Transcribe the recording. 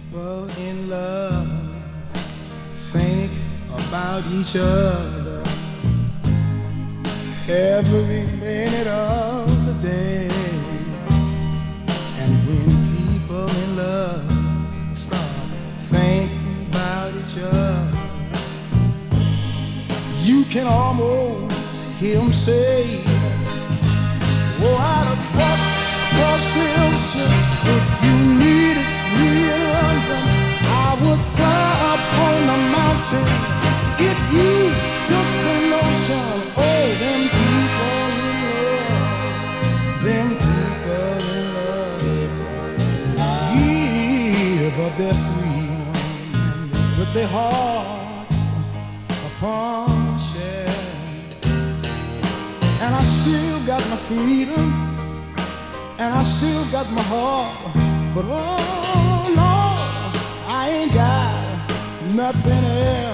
People in love think about each other every minute of the day. And when people in love start thinking about each other, you can almost hear them say, oh, I'd have walked across the ocean if you needed me in London. I would fly up on the mountain if you took the notion. Oh, them people in love, them people in love, give up their freedom and they put their hearts upon share. And I still got my freedom, and I still got my heart, but oh Lord, I ain't got nothing else.